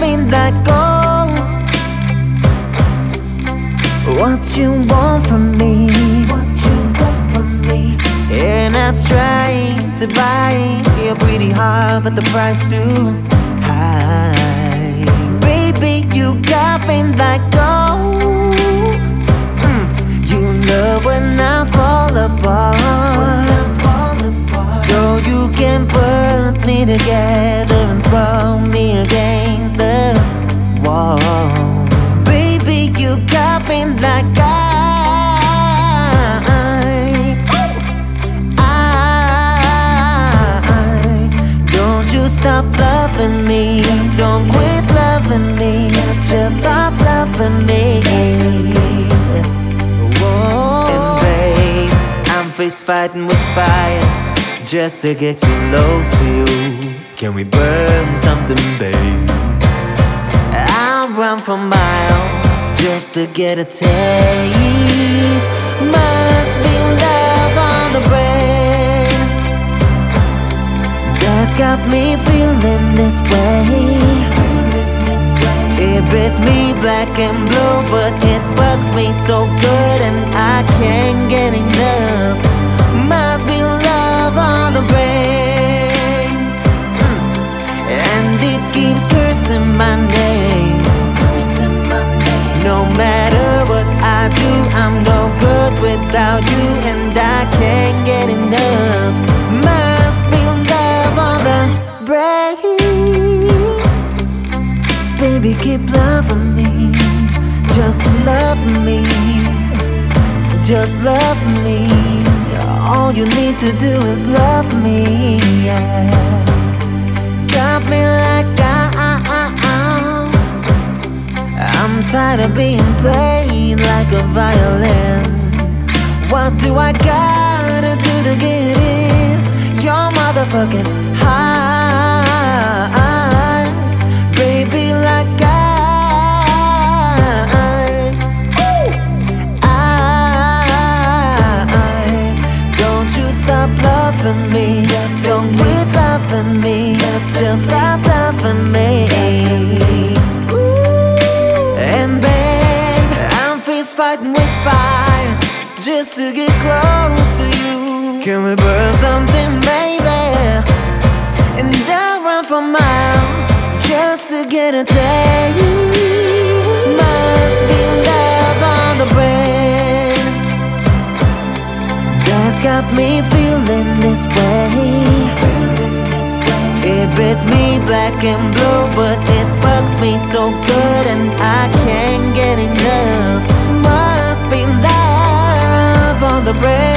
me let go. What you want from me? What you want from me? And I tried to buy your pretty heart, but the price too high. Baby, you got me let go. You love when I fall apart, so you can put me together and throw me against the wall. Baby, you got me like don't you stop loving me, don't quit loving me, just stop loving me. Whoa. And babe, I'm face fighting with fire just to get close to you. Can we burn something, babe? I'll run for miles just to get a taste. Must be love on the brain that's got me feeling this way. It beats me black and blue, but it fucks me so good and I can't get enough. Must be love on the brain, and it keeps cursing my name. No matter what I do, I'm no good without you, and I can't get enough. Must be love on the brain. Baby, keep loving me, just love me, just love me. All you need to do is love me, yeah. Got me like I'm tired of being played like a violin. What do I gotta do to get in your motherfucking heart? Baby, like don't you stop loving me, don't quit loving me, just stop loving me. And babe, I'm fist fighting with fire just to get close to you. Can we burn something, baby? And I'll run for miles just to get a taste. Must be love on the brain that's got me feeling this way. It beats me black and blue, but it fucks me so good and I can't get enough. Must be love on the brain.